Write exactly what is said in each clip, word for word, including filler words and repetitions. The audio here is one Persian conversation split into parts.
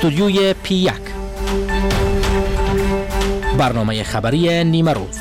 استودیوی پی یک، برنامه خبری نیمه روز.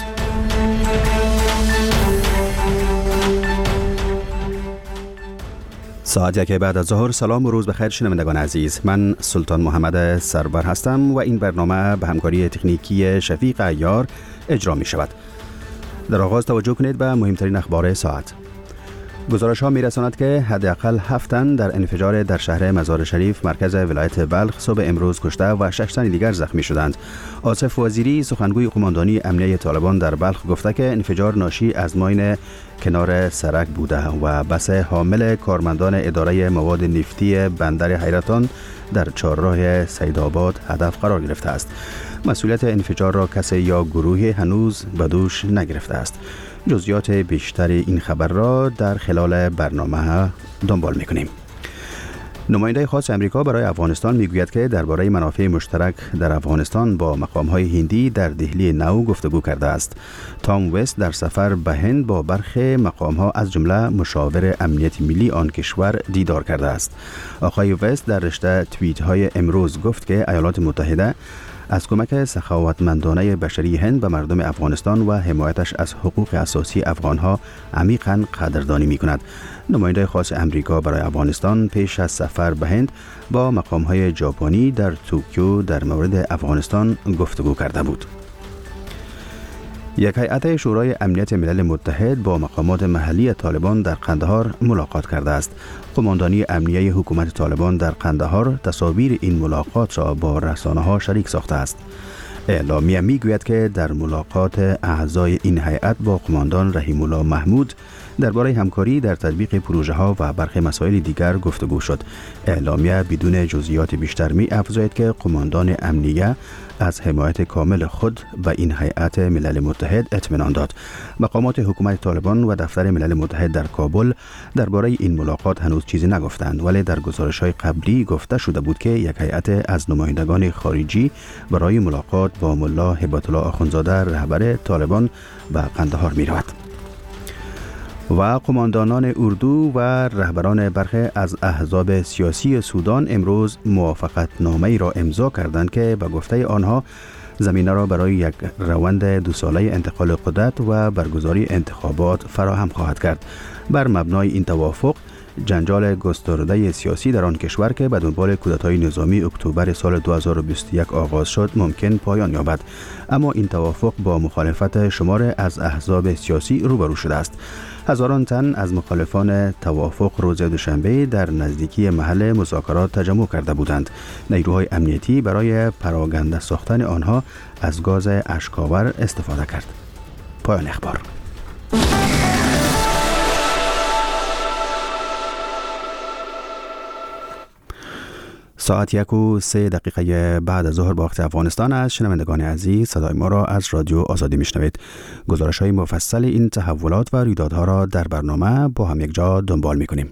ساعت یک بعد از ظهر. سلام و روز بخیر شنوندگان عزیز، من سلطان محمد سرور هستم و این برنامه به همکاری تکنیکی شفیق عیار اجرا می شود. در آغاز توجه کنید به مهمترین اخبار ساعت. گزارش ها می رساند که حداقل هفت تن در انفجار در شهر مزار شریف مرکز ولایت بلخ صبح امروز کشته و شش تن دیگر زخمی شدند. آصف وزیری سخنگوی قماندانی امنیه طالبان در بلخ گفته که انفجار ناشی از ماین کنار سرک بوده و بس حامل کارمندان اداره مواد نفتی بندر حیرتان در چهارراه سیدآباد هدف قرار گرفته است. مسئولیت انفجار را کسی یا گروهی هنوز به دوش نگرفته است. جزئیات بیشتر این خبر را در خلال برنامه دنبال می‌کنیم. نماینده خاص امریکا برای افغانستان میگوید که درباره منافع مشترک در افغانستان با مقام‌های هندی در دهلی نو گفتگو کرده است. تام وست در سفر به هند با برخی مقام‌ها از جمله مشاور امنیت ملی آن کشور دیدار کرده است. آقای وست در رشته توییت‌های امروز گفت که ایالات متحده از کمک سخاوتمندانه بشری هند به مردم افغانستان و حمایتش از حقوق اساسی افغانها عمیقاً قدردانی می‌کند. نماینده خاص امریکا برای افغانستان پیش از سفر به هند با مقام‌های ژاپنی در توکیو در مورد افغانستان گفتگو کرده بود. یک هیئت شورای امنیت ملل متحد با مقامات محلی طالبان در قندهار ملاقات کرده است. قماندانی امنیه حکومت طالبان در قندهار تصاویر این ملاقات را با رسانه‌ها شریک ساخته است. اعلامیه میگوید که در ملاقات اعضای این هیئت با قماندان رحیم الله محمود درباره همکاری در تطبیق پروژه ها و برخی مسائل دیگر گفتگو شد. اعلامیه بدون جزئیات بیشتر می افزاید که قماندان امنیه از حمایت کامل خود و این هیئت ملل متحد اطمینان داد. مقامات حکومت طالبان و دفتر ملل متحد در کابل درباره این ملاقات هنوز چیزی نگفتند، ولی در گزارش‌های قبلی گفته شده بود که یک هیئت از نمایندگان خارجی برای ملاقات با ملا هبت الله آخوندزاده رهبر طالبان به قندهار می رود. و قماندانان اردو و رهبران برخی از احزاب سیاسی سودان امروز موافقت نامه‌ای را امضا کردند که به گفته آنها زمینه را برای یک روند دو ساله انتقال قدرت و برگزاری انتخابات فراهم خواهد کرد. بر مبنای این توافق جنجال گسترده سیاسی در آن کشور که به دنبال کودتای نظامی اکتبر سال دو هزار و بیست و یک آغاز شد ممکن پایان یابد، اما این توافق با مخالفت شمار از احزاب سیاسی روبرو شده است. هزاران تن از مخالفان توافق روز دوشنبه در نزدیکی محل مذاکرات تجمع کرده بودند. نیروهای امنیتی برای پراگنده ساختن آنها از گاز اشک‌آور استفاده کرد. پایان اخبار. ساعت یک و سه دقیقه بعد از ظهر با وقت افغانستان است. شنوندگان عزیز، صدای ما را از رادیو آزادی میشنوید. گزارش های مفصل این تحولات و رویدادها را در برنامه با هم یک جا دنبال میکنیم.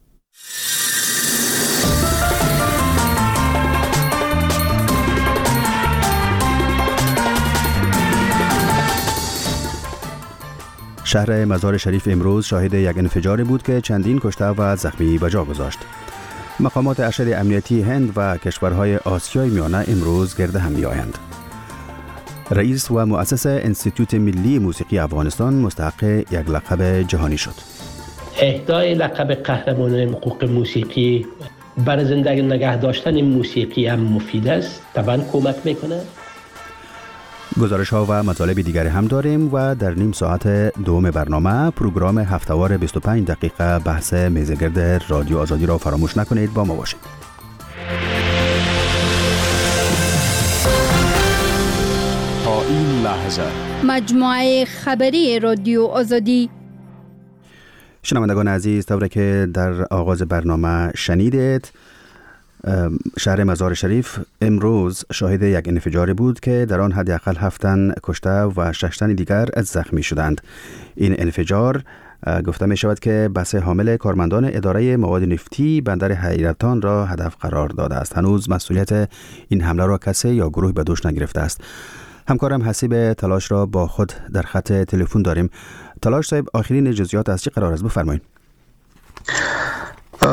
شهر مزار شریف امروز شاهد یک انفجاری بود که چندین کشته و زخمی به جا گذاشت. مقامات ارشد امنیتی هند و کشورهای آسیای میانه امروز گرد هم می‌آیند. رئیس و مؤسس انستیتوت ملی موسیقی افغانستان مستحق یک لقب جهانی شد. اهدای لقب قهرمان حقوق موسیقی برای زندگی نگه داشتن موسیقی هم مفید است، طبعا کمک میکنه. گزارش ها و مطالب دیگری هم داریم و در نیم ساعت دوم برنامه پروگرام هفته‌وار بیست و پنج دقیقه بحث میزگرد رادیو آزادی را فراموش نکنید، با ما باشید. تا این لحظه مجموعه خبری رادیو آزادی. شنوندگان عزیز، طوری که در آغاز برنامه شنیدید، شهر مزار شریف امروز شاهد یک انفجاری بود که در آن حداقل هفت تن کشته و شش تن دیگر زخمی شدند. این انفجار گفته می شود که بس حامل کارمندان اداره مواد نفتی بندر حیرتان را هدف قرار داده است. هنوز مسئولیت این حمله را کسی یا گروه به دوش نگرفته است. همکارم حسیب تلاش را با خود در خط تلفن داریم. تلاش صاحب، آخرین جزئیات از چه قرار است؟ بفرمایید.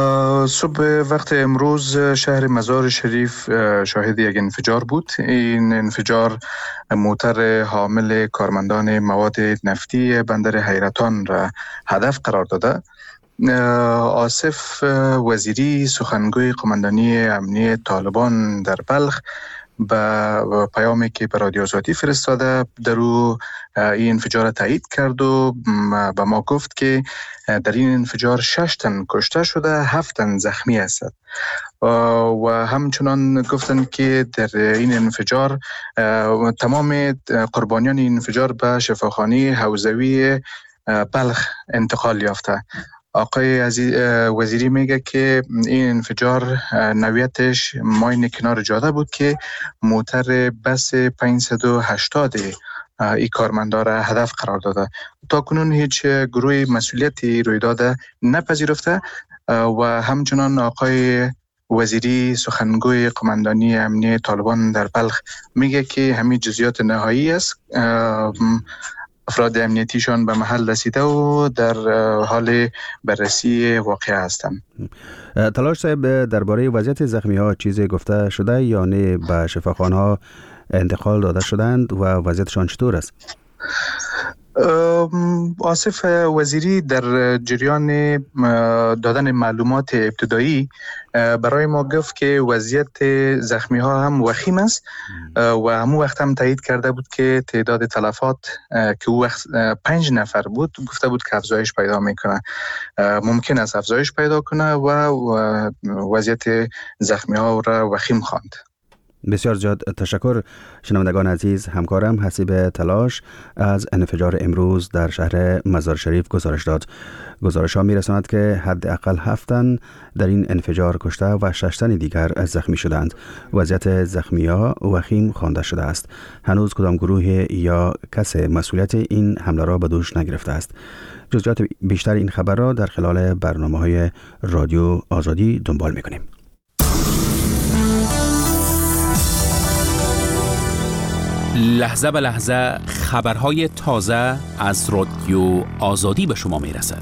صبح وقت امروز شهر مزار شریف شاهد یک انفجار بود. این انفجار موتر حامل کارمندان مواد نفتی بندر حیرتان را هدف قرار داده. آصف وزیری سخنگوی قماندانی امنیه طالبان در بلخ با پیامی که به رادیو آزادی فرستاده در او این انفجار تایید کرد و به ما گفت که در این انفجار شش تن کشته شده، هفت تن زخمی است و همچنان گفتند که در این انفجار تمام قربانیان این انفجار به شفاخانه حوزوی بلخ انتقال یافته. آقای وزیری میگه که این انفجار نوعیتش ماین کنار جاده بود که موتر بس پانصد و هشتاد ای کارمندان را هدف قرار داده. تا کنون هیچ گروه مسئولیتی رویداد نپذیرفته و همچنان آقای وزیری سخنگوی قماندانی امنیه طالبان در بلخ میگه که همین جزئیات نهایی است. افراد امنیتیشان به محل رسیده و در حال بررسی واقعه هستند. تلاش صاحب، درباره وضعیت زخمی ها چیزی گفته شده یا نه؟ به شفاخانه ها انتقال داده شدند و وضعیتشان چطور است؟ آصف وزیری در جریان دادن معلومات ابتدایی برای ما گفت که وضعیت زخمی ها هم وخیم است و همون وقت هم تایید کرده بود که تعداد تلفات که او وقت پنج نفر بود گفته بود که افزایش پیدا میکنه، ممکن است افزایش پیدا کنه و وضعیت زخمی ها را وخیم خواند. بسیار زیاد تشکر. شنوندگان عزیز، همکارم حسیب تلاش از انفجار امروز در شهر مزار شریف گزارش داد. گزارش ها می رساند که حداقل هفت تن در این انفجار کشته و شش تن دیگر زخمی شدند. وضعیت زخمی ها وخیم خوانده شده است. هنوز کدام گروه یا کس مسئولیت این حمله را به دوش نگرفته است. جزئیات بیشتر این خبر را در خلال برنامه‌های رادیو آزادی دنبال می‌کنیم. لحظه به لحظه خبرهای تازه از رادیو آزادی به شما میرسد.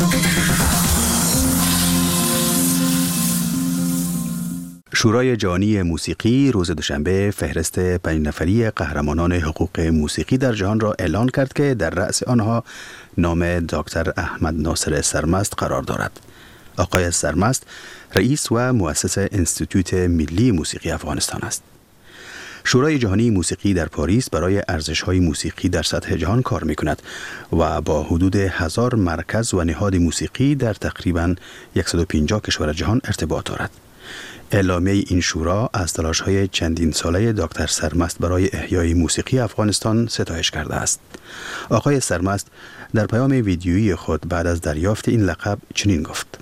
شورای جهانی موسیقی روز دوشنبه فهرست پنج نفری قهرمانان حقوق موسیقی در جهان را اعلان کرد که در رأس آنها نام دکتر احمد ناصر سرمست قرار دارد. آقای سرمست رئیس و مؤسس انستیتوت ملی موسیقی افغانستان است. شورای جهانی موسیقی در پاریس برای ارزش‌های موسیقی در سطح جهان کار می‌کند و با حدود هزار مرکز و نهاد موسیقی در تقریباً صد و پنجاه کشور جهان ارتباط دارد. اعلامیه این شورا از تلاش‌های چندین ساله دکتر سرمست برای احیای موسیقی افغانستان ستایش کرده است. آقای سرمست در پیام ویدیویی خود بعد از دریافت این لقب چنین گفت: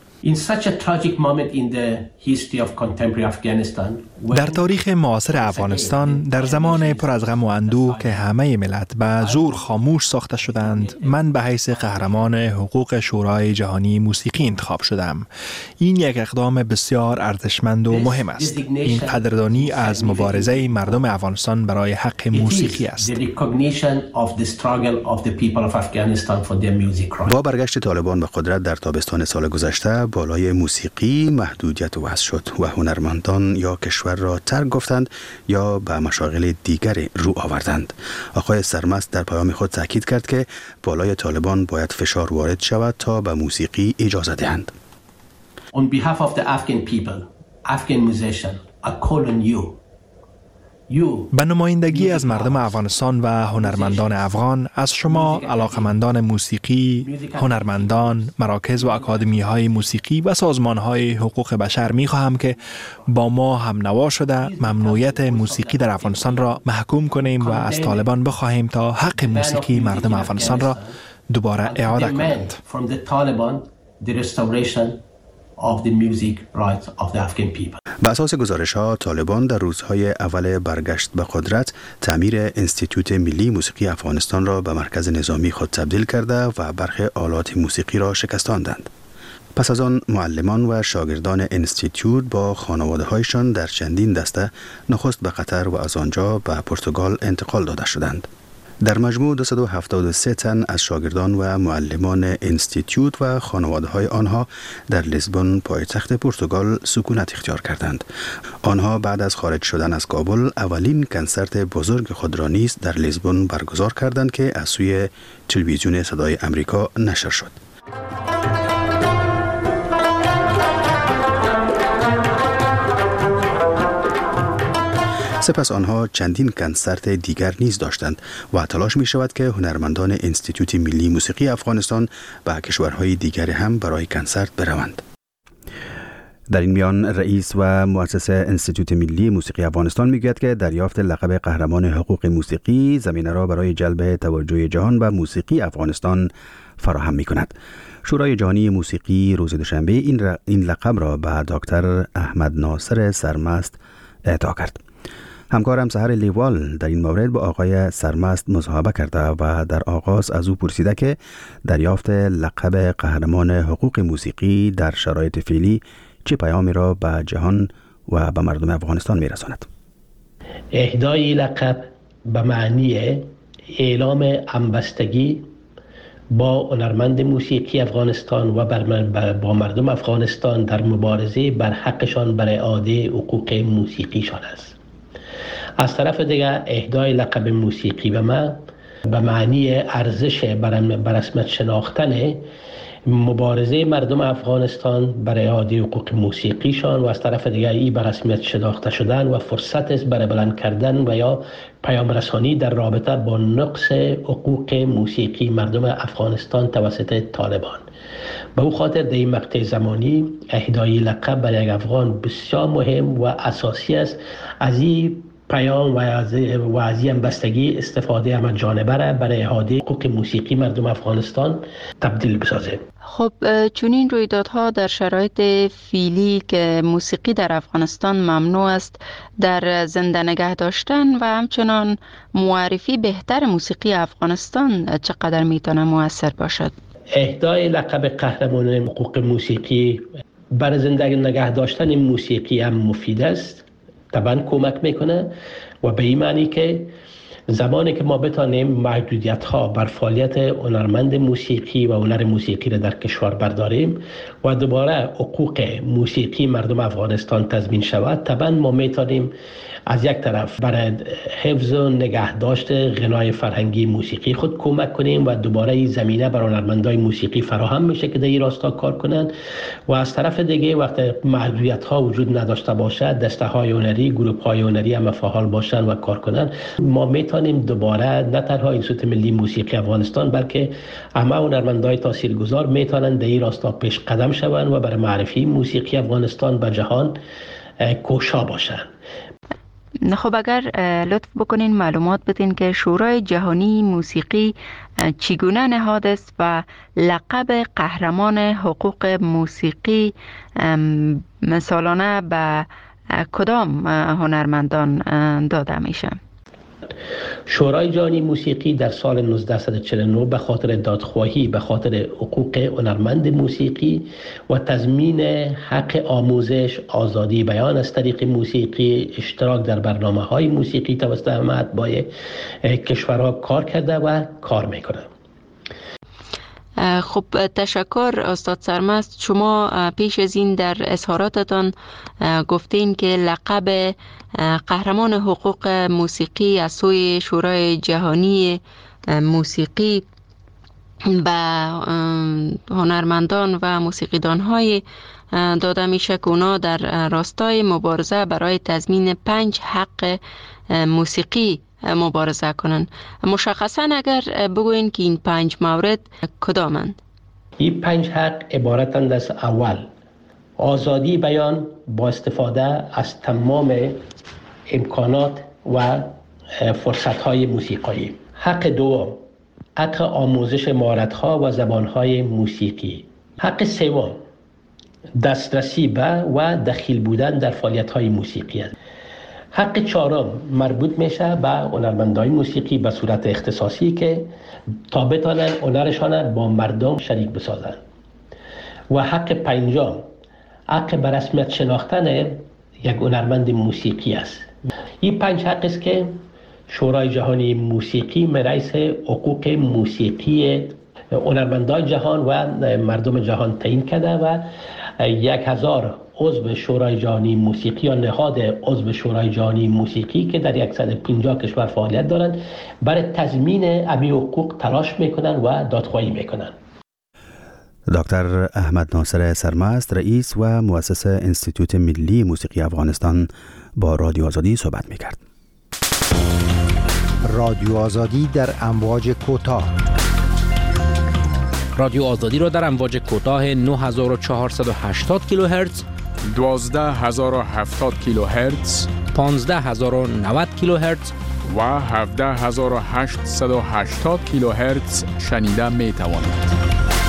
در تاریخ معاصر افغانستان، در زمان پر از غم و اندوه که همه ملت به زور خاموش ساخته شدند، من به حیث قهرمان حقوق شورای جهانی موسیقی انتخاب شدم. این یک اقدام بسیار ارزشمند و مهم است. این قدردانی از مبارزه مردم افغانستان برای حق موسیقی است. با برگشت طالبان به قدرت در تابستان سال گذشته، بالای موسیقی محدودیت وضع شد و هنرمندان یا کشور را ترک گفتند یا به مشاغل دیگری رو آوردند. آقای سرمست در پیام خود تاکید کرد که بالای طالبان باید فشار وارد شود تا به موسیقی اجازه دهند. On behalf of the Afghan people, Afghan musician, I call on you. به نمایندگی از مردم افغانستان و هنرمندان افغان، از شما علاقمندان موسیقی، هنرمندان، مراکز و اکادمی های موسیقی و سازمان های حقوق بشر می خواهم که با ما هم نوا شده ممنوعیت موسیقی در افغانستان را محکوم کنیم و از طالبان بخواهیم تا حق موسیقی مردم افغانستان را دوباره اعاده کنند. of the music rights of the Afghan people. بر اساس گزارش‌ها، طالبان در روزهای اول برگشت به قدرت تعمیر انستیتوت ملی موسیقی افغانستان را به مرکز نظامی خود تبدیل کرده و برخی آلات موسیقی را شکستاندند. پس از آن معلمان و شاگردان انستیتوت با خانواده‌هایشان در چندین دسته نخست به قطر و از آنجا به پرتغال انتقال داده شدند. در مجموع دویست و هفتاد و سه تن از شاگردان و معلمان انستیتیوت و خانواده‌های آنها در لیسبون پایتخت پرتغال سکونت اختیار کردند. آنها بعد از خارج شدن از کابل اولین کنسرت بزرگ خود را نیز در لیسبون برگزار کردند که از سوی تلویزیون صدای امریکا نشر شد. سپس آنها چندین کنسرت دیگر نیز داشتند و تلاش می شود که هنرمندان انستیتوت ملی موسیقی افغانستان به کشورهای دیگر هم برای کنسرت بروند. در این میان رئیس و مؤسس انستیتوت ملی موسیقی افغانستان میگوید که دریافت لقب قهرمان حقوق موسیقی زمینه را برای جلب توجه جهان به موسیقی افغانستان فراهم می کند. شورای جهانی موسیقی روز دوشنبه این, ر... این لقب را به دکتر احمد ناصر سرمست اعطا کرد. همکارم سحر لیوال در این مورد با آقای سرمست مصاحبه کرده و در آغاز از او پرسیده که دریافت لقب قهرمان حقوق موسیقی در شرایط فعلی چه پیامی را به جهان و به مردم افغانستان می‌رساند. اهدای لقب به معنی اعلام همبستگی با هنرمند موسیقی افغانستان و با مردم افغانستان در مبارزه بر حقشان بر اعاده حقوق موسیقیشان است. از طرف دیگر اهدای لقب موسیقی به من به معنی ارزش بر رسمیت شناختن مبارزه مردم افغانستان برای اعاده حقوق موسیقیشان و از طرف دیگر ای بر رسمیت شناخته شدن و فرصت است برای بلند کردن و یا پیام رسانی در رابطه با نقص حقوق موسیقی مردم افغانستان توسط طالبان. به او خاطر در این مقطع زمانی اهدای لقب برای یک افغان بسیار مهم و اساسی است. از این پیام و از و از این بستگی استفاده هم جانبه را برای اعاده حقوق موسیقی مردم افغانستان تبدیل بسازه. خب چون این رویدادها در شرایط فعلی که موسیقی در افغانستان ممنوع است در زنده نگه داشتن و همچنان معرفی بهتر موسیقی افغانستان چقدر میتونه مؤثر باشد؟ اهدای لقب قهرمان حقوق موسیقی بر زنده نگه داشتن موسیقی هم مفید است، طبعا کمک میکنه و به این معنی که زمانی که ما بتانیم محدودیت ها بر فعالیت هنرمند موسیقی و هنر موسیقی را در کشور برداریم و دوباره حقوق موسیقی مردم افغانستان تضمین شود، طبعا ما میتونیم از یک طرف برای حفظ و نگهداشت غنای فرهنگی موسیقی خود کمک کنیم و دوباره این زمینه بر هنرمندای موسیقی فراهم میشه که در این راستا کار کنند و از طرف دیگه وقتی محدودیت ها وجود نداشته باشد دسته های هنری، گروه های هنری هم فعال باشن و کار کنن، ما میتونیم دوباره نه تنها انستیتوت ملی موسیقی افغانستان بلکه همه هنرمندای تاثیرگذار میتونن در این راستا پیش قدم شوند و برای معرفی موسیقی افغانستان به جهان کوشا باشند. خب اگر لطف بکنین معلومات بدین که شورای جهانی موسیقی چگونه نهاد است و لقب قهرمان حقوق موسیقی سالانه به کدام هنرمندان داده میشه؟ شورای جهانی موسیقی در سال نوزده چهل و نه به خاطر دادخواهی به خاطر حقوق هنرمند موسیقی و تضمین حق آموزش، آزادی بیان از طریق موسیقی، اشتراک در برنامه‌های موسیقی توسط همه اتباع کشورها کار کرده و کار میکنه. خب تشکر استاد سرمست. شما پیش از این در اظهاراتتان گفتین که لقب قهرمان حقوق موسیقی از سوی شورای جهانی موسیقی به هنرمندان و موسیقیدان‌های داده میشه که اونا در راستای مبارزه برای تضمین پنج حق موسیقی مبارزه کنن. مشخصا اگر بگوین که این پنج مورد کدامند؟ این پنج حق عبارتند از: اول، آزادی بیان با استفاده از تمام امکانات و فرصت‌های موسیقایی. حق دوم، حق آموزش مهارت‌ها و زبان‌های موسیقی. حق سوم، دسترسی به و دخیل بودن در فعالیت‌های موسیقی است. حق چهارم مربوط میشه به هنرمندای موسیقی به صورت اختصاصی که تا بتانن هنرشان با مردم شریک بسازن. و حق پنجم، حق به رسمیت شناختن یک هنرمند موسیقی است. این پنج حق است که شورای جهانی موسیقی رئیس حقوق موسیقی هنرمندان جهان و مردم جهان تعیین کرده و یک هزار عضو شورای جهانی موسیقی یا نهاد عضو شورای جهانی موسیقی که در صد و پنجاه کشور فعالیت دارند برای تضمین امی حقوق تلاش میکنند و دادخواهی میکنند. دکتر احمد ناصر سرمست، رئیس و مؤسس انستیتوت ملی موسیقی افغانستان، با رادیو آزادی صحبت میکرد. رادیو آزادی در امواج کوتاه. رادیو آزادی را در امواج کوتاه نه هزار و چهارصد و هشتاد کیلوهرتز، دوازده هزار و هفتاد کیلوهرتز، پانزده هزار و نود کیلوهرتز و هفده هزار و هشتصد و هشتاد کیلوهرتز شنیده می توانید.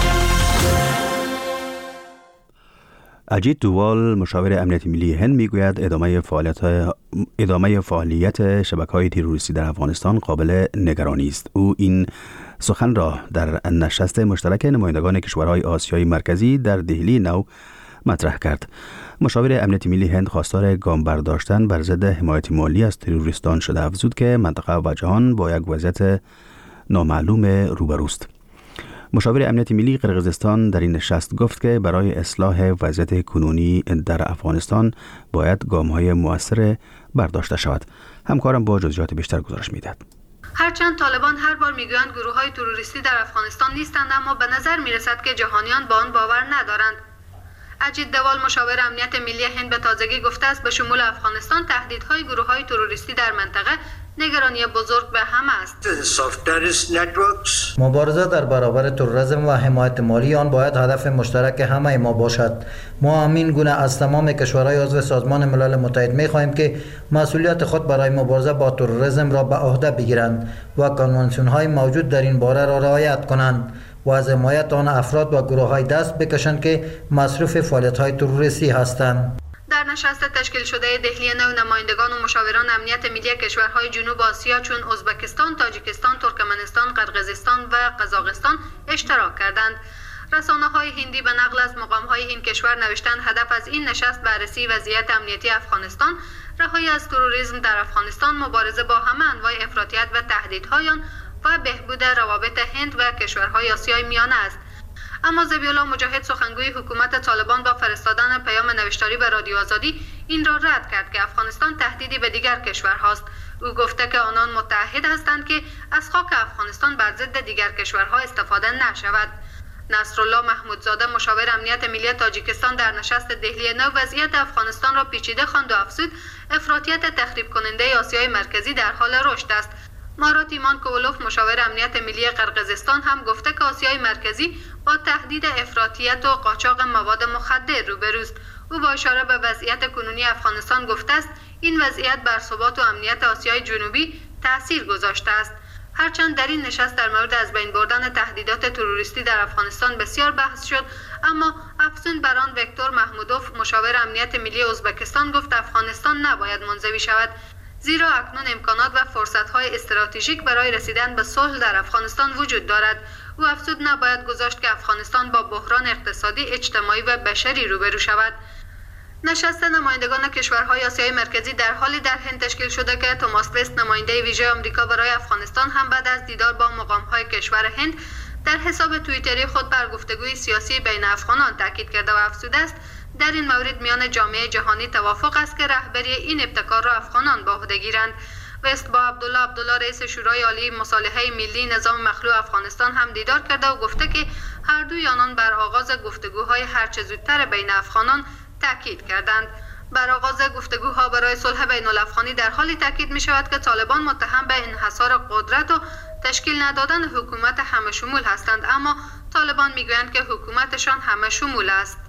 اجیت دووال، مشاور امنیت ملی هند، میگوید ادامه فعالیت ادامه فعالیت شبکه‌های تروریستی در افغانستان قابل نگرانی است. او این سخن را در نشست مشترک نمایندگان کشورهای آسیای مرکزی در دهلی نو مطرح کرد. مشاور امنیت ملی هند خواستار گام برداشتن بر ضد حمایت مالی از تروریستان شده افزود که منطقه و جهان با یک وضعیت نامعلوم روبروست. مشاور امنیت ملی قرقیزستان در این نشست گفت که برای اصلاح وضعیت کنونی در افغانستان باید گام‌های مؤثر برداشته شود. همکارم با جزئیات بیشتر گزارش می‌دهد. هرچند طالبان هر بار میگویند گروه‌های تروریستی در افغانستان نیستند، اما به نظر می‌رسد که جهانیان با آن باور ندارند. اجیت دووال، مشاور امنیت ملی هند، به تازگی گفته است به شمول افغانستان تهدیدهای گروه‌های تروریستی در منطقه نگرانی بزرگ به همه است. مبارزه در برابر تروریسم و حمایت مالی آن باید هدف مشترک همه ما باشد. ما همین گونه از تمام کشورهای عضو سازمان ملل متحد می‌خواهیم که مسئولیت خود برای مبارزه با تروریسم را به عهده بگیرند و کنوانسیون‌های موجود در این باره را رعایت کنند و از حمایت آن افراد و گروه‌های دست بکشند که مصروف فعالیت‌های تروریستی هستند. در نشست تشکیل شده دهلی نو، نمایندگان و مشاوران امنیت ملی کشورهای جنوب آسیا چون ازبکستان، تاجیکستان، ترکمنستان، قرقیزستان و قزاقستان اشتراک کردند. رسانه‌های هندی به نقل از مقام‌های این کشور نوشتند هدف از این نشست بررسی وضعیت امنیتی افغانستان، رهایی از تروریسم در افغانستان، مبارزه با همه انواع افراطیت و تهدیدهای آن و بهبود روابط هند و کشورهای آسیای میانه است. اما ذبیح‌الله مجاهد، سخنگوی حکومت طالبان، با فرستادن پیام نوشتاری به رادیو آزادی این را رد کرد که افغانستان تهدیدی به دیگر کشورهاست. او گفته که آنان متحد هستند که از خاک افغانستان بر ضد دیگر کشورها استفاده نشود. نصرالله محمودزاده، مشاور امنیت ملی تاجیکستان، در نشست دهلی نو وضعیت افغانستان را پیچیده خواند و افزود افراطیت تخریب کننده آسیای مرکزی در حال رشد است. مارات ایمان کوولوف، مشاور امنیت ملی قرقیزستان، هم گفته که آسیای مرکزی با تهدید افراطیت و قاچاق مواد مخدر روبروست. او با اشاره به وضعیت کنونی افغانستان گفته است این وضعیت بر ثبات و امنیت آسیای جنوبی تأثیر گذاشته است. هرچند در این نشست در مورد از بین بردن تهدیدات تروریستی در افغانستان بسیار بحث شد، اما افزون بر آن ویکتور محمودوف، مشاور امنیت ملی ازبکستان، گفت افغانستان نباید منزوی شود، زیرا اکنون امکانات و فرصت‌های استراتژیک برای رسیدن به صلح در افغانستان وجود دارد. او افزود نباید گذاشت که افغانستان با بحران اقتصادی، اجتماعی و بشری روبرو شود. نشست نمایندگان کشورهای آسیای مرکزی در حالی در هند تشکیل شده که توماس وست، نماینده ویژه آمریکا برای افغانستان، هم بعد از دیدار با مقام‌های کشور هند در حساب توییتری خود بر گفتگوی سیاسی بین افغانان تاکید کرده و افزوده است در این مورد میان جامعه جهانی توافق است که رهبری این ابتکار را افغانان به عهده گیرند. وست با عبدالله عبدالله، رئیس شورای عالی مصالحه ملی نظام مخلوع افغانستان، هم دیدار کرده و گفته که هر دوی آنان بر آغاز گفتگوهای هرچه زودتر بین افغانان تاکید کردند. بر آغاز گفتگوها برای صلح بین الافغانی در حالی تاکید می شود که طالبان متهم به انحصار قدرت و تشکیل ندادن حکومت همه شمول هستند، اما طالبان می گویند که حکومتشان همه شمول است.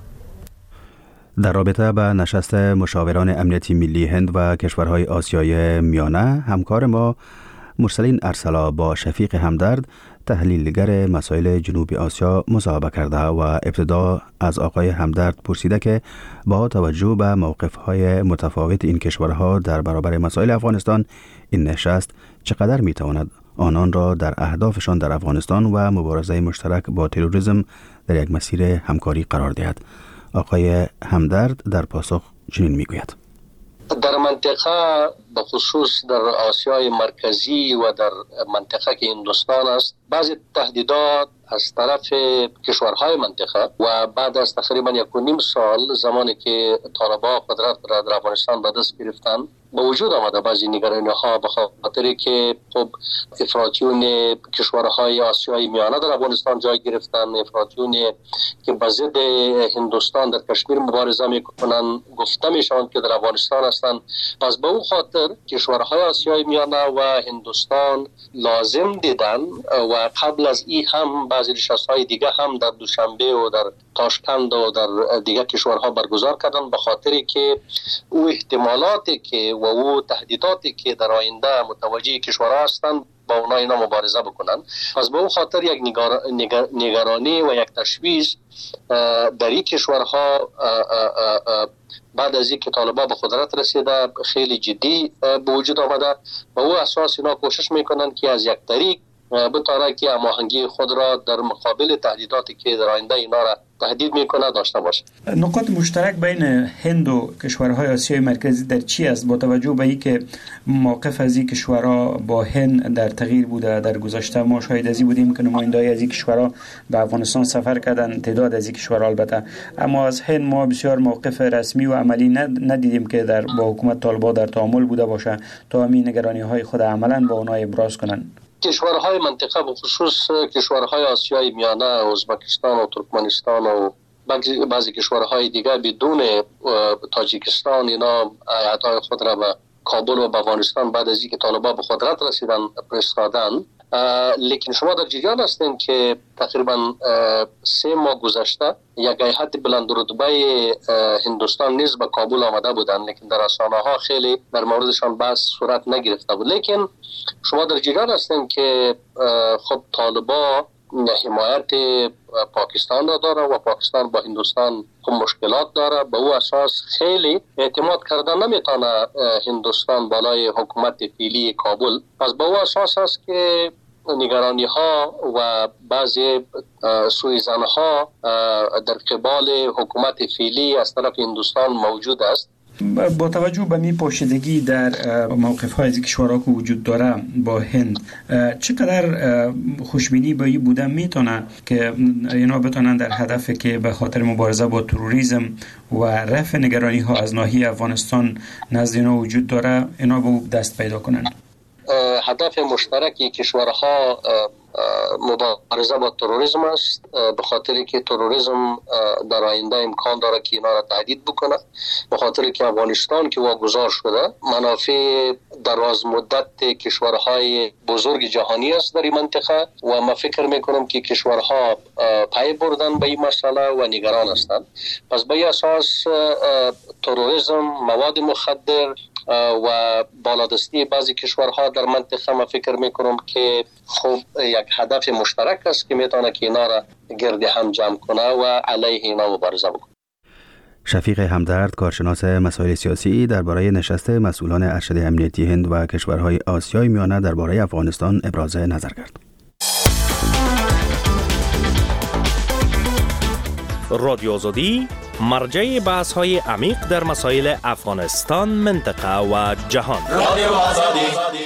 در رابطه با نشست مشاوران امنیتی ملی هند و کشورهای آسیای میانه، همکار ما مرسلین ارسلا با شفیق همدرد، تحلیلگر مسائل جنوبی آسیا، مصاحبه کرده و ابتدا از آقای همدرد پرسیده که با توجه به موقف‌های متفاوت این کشورها در برابر مسائل افغانستان، این نشست چقدر می‌تواند آنان را در اهدافشان در افغانستان و مبارزه مشترک با تروریسم در یک مسیر همکاری قرار دهد. آقای همدرد در پاسخ چنین میگوید: در منطقه به خصوص در آسیای مرکزی و در منطقه که هندوستان است بعضی تهدیدات از طرف کشورهای منطقه و بعد از تقریبا یک و نیم سال زمانی که طالبان قدرت را در افغانستان به دست گرفتن به وجود آمده بعضی نگرانی ها به خاطر که خب افراطیون کشورهای آسیای میانه در افغانستان جای گرفتن، افراطیون که به ضد هندوستان در کشمیر مبارزه میکنن گفته میشوند که در افغانستان هستند. پس به اون خاطر کشورهای آسیای میانه و هندوستان لازم دیدن و قبل از این هم بعضی نشست‌های دیگه هم در دوشنبه و در تاشکند و در دیگه کشورها برگزار کردن به خاطری که او احتمالاتی که و او تهدیداتی که در آینده متوجه کشورها هستند با اونا اینا مبارزه بکنن. پس به اون خاطر یک نگار... نگر... نگرانی و یک تشویش در این کشورها بعد از اینکه طالبان به قدرت رسیده خیلی جدی به وجود آمده و او اساس اینا کوشش میکنن که از یک طریق بتونه که هماهنگی خود را در مقابل تهدیداتی که در آینده اینا را تهدید میکنه داشته باشه. نقاط مشترک بین هند و کشورهای آسیای مرکزی در چی است با توجه به اینکه موقف از این کشورها با هند در تغییر بوده؟ در گذشته ما شاهد از این بودیم که نماینده‌های از این کشورها به افغانستان سفر کردن، تعداد از این کشورها البته، اما از هند ما بسیار موقف رسمی و عملی ندیدیم که در با حکومت طالبان در تعامل بوده باشه تا همین نگرانی‌های خود عملاً با اونها ابراز کنند. کشورهای منطقه به خصوص کشورهای آسیای میانه، ازبکستان و ترکمنستان و بعضی کشورهای دیگه بدون تاجیکستان اینا هیئت‌های خود را به کابل و به افغانستان بعد از اینکه طالبان به قدرت رسیدن فرستادن. لیکن شما در جریان هستین که تقریبا سه ماه گذشته یک هیئت بلند رتبه هندوستان نیز به کابل آمده بودند، لیکن در رسانه ها خیلی در موردشان بحث صورت نگرفته بود. لیکن شما در جریان هستین که خب طالبان حمایت پاکستان را داره و پاکستان با هندوستان خب مشکلات داره. به او اساس خیلی اعتماد کردن نمیتونه هندوستان بالای حکومت فعلی کابل. پس به او اساس است که نگرانی ها و بعضی سوءظن ها در قبال حکومت فعلی از طرف هندوستان موجود است. با توجه به می پوشیدگی در موقف های از کشورها که وجود داره با هند، چقدر خوشبینی به این بوده میتونه که اینا بتونن در هدفی که به خاطر مبارزه با تروریسم و رفع نگرانی ها از ناحیه افغانستان نزد اینا وجود داره اینا به دست پیدا کنن؟ هدف مشترکی کشورها مبارزه با تروریسم است، به خاطر که تروریسم در آینده امکان داره که اینا را تهدید بکنه، به خاطر که افغانستان که واگذار شده منافع دراز مدت کشورهای بزرگ جهانی است در این منطقه و من فکر میکنم که کشورها پای بردن به این مسئله و نگران هستند. پس به این اساس تروریسم، مواد مخدر و بالادستی بعضی کشورها در منطقه من فکر میکنم که خب یک هدف مشترک است که میتونه که اینا را گرد هم جمع کنه و علیه اینا مبارزه بکنه. شفیق همدرد، کارشناس مسائل سیاسی، درباره نشست مسئولان ارشد امنیتی هند و کشورهای آسیای میانه درباره افغانستان ابراز نظر کرد. رادیو آزادی مرجع بحث های عمیق در مسائل افغانستان، منطقه و جهان. رادیو آزادی.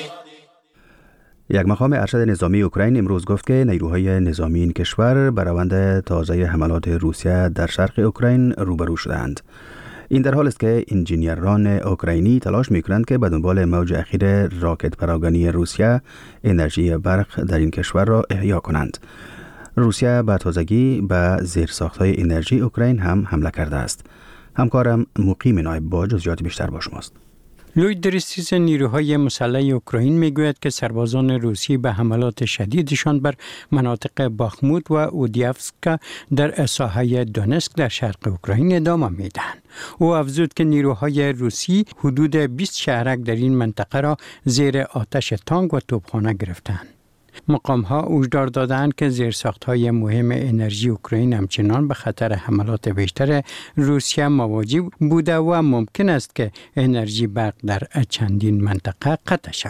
یک مقام ارشد نظامی اوکراین امروز گفت که نیروهای نظامی این کشور به روند تازه حملات روسیه در شرق اوکراین روبرو شدند. این در حال است که انجینیران اوکراینی تلاش می‌کنند که به دنبال موج اخیر راکت پراگنی روسیه انرژی برق در این کشور را احیا کنند. روسیه به تازگی به زیرساخت‌های انرژی اوکراین هم حمله کرده است. همکارم مقیم نایب با جزئیات بیشتر با شماست. لوی درستیس نیروهای مسلح اوکراین میگوید که سربازان روسی به حملات شدیدشان بر مناطق باخموت و اودیفسک در ساحه دونسک در شرق اوکراین ادامه میدهند. او افزود که نیروهای روسی حدود بیست شهرک در این منطقه را زیر آتش تانک و توپخانه گرفتند. مقام ها هشدار دادند که زیرساخت‌های مهم انرژی اوکراین همچنان به خطر حملات بیشتر روسیه مواجه بوده و ممکن است که انرژی برق در چندین منطقه قطع شود.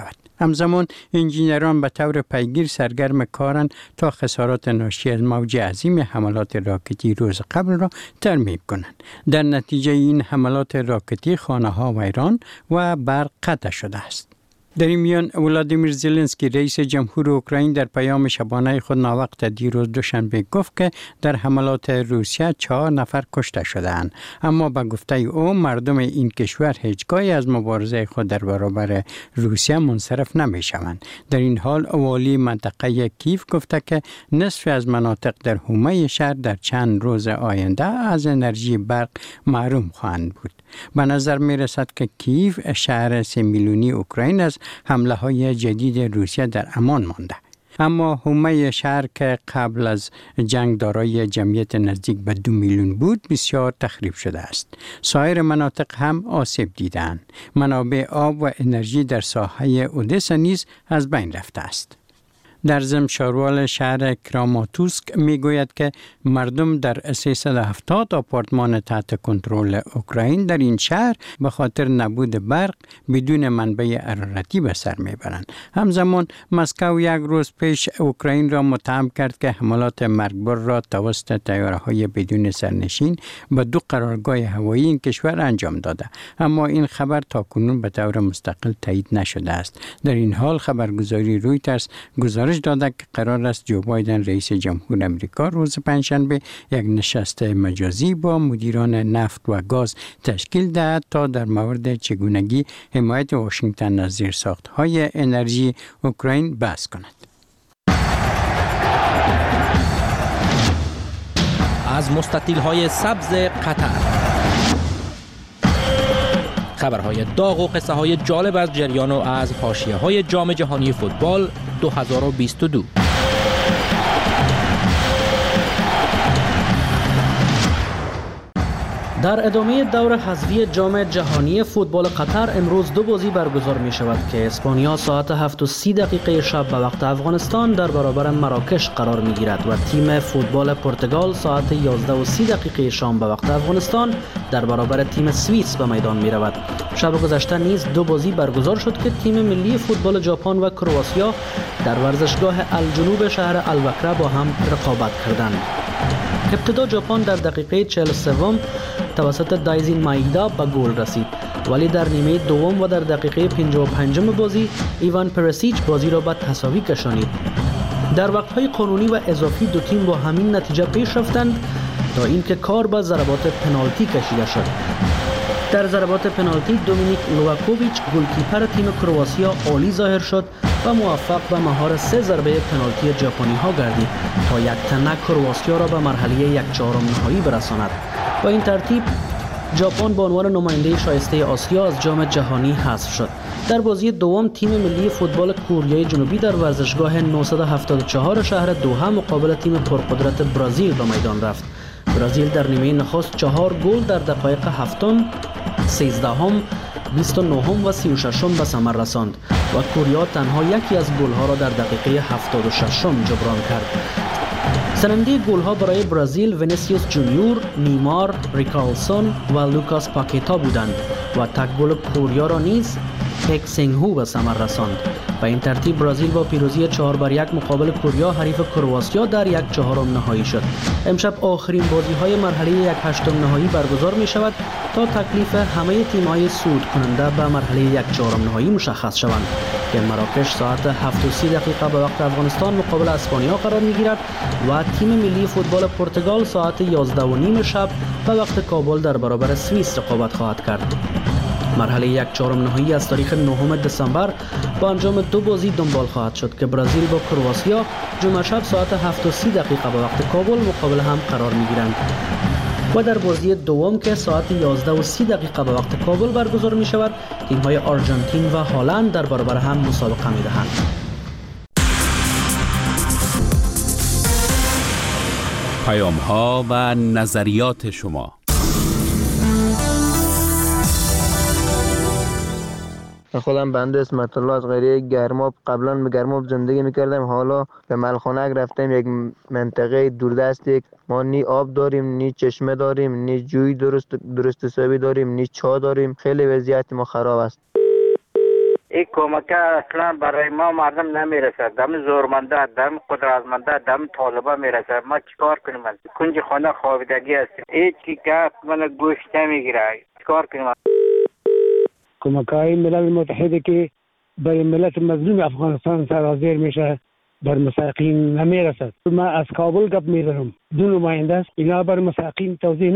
همزمان انجینران به طور پیگیر سرگرم کارند تا خسارات ناشی از موج عظیم حملات راکتی روز قبل را ترمیم کنند. در نتیجه این حملات راکتی خانه‌ها ویران و برق قطع شده است. در این میان ولادیمیر زلنسکی رئیس جمهور اوکراین در پیام شبانه خود ناوقت دیروز دوشنبه گفت که در حملات روسیه چهار نفر کشته شده‌اند، اما به گفته او مردم این کشور هیچگاهی از مبارزه خود در برابر روسیه منصرف نمی‌شوند. در این حال والی منطقه کیف گفته که نصف از مناطق در حومه شهر در چند روز آینده از انرژی برق محروم خواهند بود. به نظر می رسد که کیف شهر سه میلیونی اوکراین از حمله های جدید روسیه در امان مانده. اما حومه شهر که قبل از جنگ دارای جمعیت نزدیک به دو میلیون بود بسیار تخریب شده است. سایر مناطق هم آسیب دیدند. منابع آب و انرژی در ساحه اودسا نیز از بین رفته است. در ضمن شاروال شهر کراماتورسک میگوید که مردم در سیصد و هفتاد آپارتمان تحت کنترل اوکراین در این شهر به خاطر نبود برق بدون منبع حرارتی به سر میبرند. همزمان مسکو یک روز پیش اوکراین را متهم کرد که حملات مرگبار را توسط طیاره‌های بدون سرنشین به دو قرارگاه هوایی این کشور انجام داده، اما این خبر تاکنون به طور مستقل تایید نشده است. در این حال خبرگزاری رویترز گزارش داده که قرار است جو بایدن رئیس جمهور امریکا روز پنجشنبه یک نشست مجازی با مدیران نفت و گاز تشکیل دهد تا در مورد چگونگی حمایت واشنگتن از زیرساخت‌های انرژی اوکراین بحث کند. از مستطیل‌های سبز قطر، خبرهای داغ و قصه های جالب از جریان و از حاشیه های جام جهانی فوتبال دو هزار و بیست و دو. در ادامه دور حذفی جام جهانی فوتبال قطر امروز دو بازی برگزار می شود که اسپانیا ساعت هفت و سی دقیقه شب به وقت افغانستان در برابر مراکش قرار می گیرد و تیم فوتبال پرتغال ساعت یازده و سی دقیقه شام به وقت افغانستان در برابر تیم سوئیس به میدان می رود. شب گذشته نیز دو بازی برگزار شد که تیم ملی فوتبال ژاپن و کرواتیا در ورزشگاه الجنوب شهر الوکره با هم رقابت کردند. ابتدا ژاپن در دقیقه چهل و سه توسط دایزین مایدا به گل رسید، ولی در نیمه دوم و در دقیقه پنجاه و پنج بازی ایوان پرسیچ بازی را به تساوی کشانید. در وقت‌های قانونی و اضافی دو تیم با همین نتیجه پیش رفتند تا اینکه کار به ضربات پنالتی کشیده شد. در ضربات پنالتی دومینیک لوواکوویچ گلکیپر تیم کرواتیا عالی ظاهر شد و موفق به مهار سه ضربه پنالتی ژاپنی ها گردید تا یک تنه کرواتیا را به مرحله یک چهارم نهایی برساند. با این ترتیب ژاپن به عنوان نماینده شایسته آسیا از جام جهانی حذف شد. در بازی دوم تیم ملی فوتبال کره جنوبی در ورزشگاه نهصد و هفتاد و چهار شهر دوحه مقابل تیم پرقدرت برزیل به میدان رفت. برزیل در نیمه نخست چهار گل در دقایق هفتم، سیزدهم، بیست و نهم و سی و ششم به ثمر رساند و کره تنها یکی از گل‌ها را در دقیقه هفتاد و ششم جبران کرد. سرنده گل‌ها برای برزیل وینیسیوس جونیور، نیمار، ریکارلسون و لوکاس پاکیتا بودند و تک گل کره را نیز پک سینگهو به ثمر رساند. به این ترتیب برزیل با پیروزی چهار بر یک مقابل کره حریف کرواتیا در یک چهارم نهایی شد. امشب آخرین بازی‌های مرحله یک هشتم نهایی برگزار می شود تا تکلیف همه تیم‌های صعود کننده به مرحله یک چهارم نهایی مشخص شوند که مراکش ساعت هفت و سی دقیقه به وقت افغانستان مقابل اسپانیا قرار می‌گیرد و تیم ملی فوتبال پرتغال ساعت یازده و نیم شب به وقت کابل در برابر سوئیس رقابت خواهد کرد. مرحله یک چهارم نهایی از تاریخ نهم دسامبر با انجام دو بازی دنبال خواهد شد که برزیل با کرواتیا جمعه شب ساعت هفت و سی دقیقه به وقت کابل مقابل هم قرار می‌گیرند و در بازی دوم که ساعت یازده و سی دقیقه به وقت کابل برگزار می شود تیم‌های آرژانتین و هلند در برابر هم مسابقه می دهند. پیام‌ها و نظریات شما. خودم بنده اسمت الله از قریه گرماب، قبلا به گرماب زندگی میکردم، حالا به ملخانک رفتم، یک منطقه دوردست. یک ما نی آب داریم، نی چشمه داریم، نی جوی درست درست حسابی داریم، نی چا داریم. خیلی وضعیت ما خراب است. این کمک اصلا برای ما مردم نمیرسد. دم زورمنده، دم قدرتمنده، دم طالبا میرسد. ما چیکار کنیم؟ کنج خانه خوابیدگی هستیم. هیچ کی گپ من گوش نمیگیره. چیکار کنیم؟ کمک‌های ملل متحد که برای ملت مظلوم افغانستان سرازیر میشه بر مستحقین نمیرسد. من از کابل گپ میزنم. دو نماینده است. اینا بر مستحقین توضیح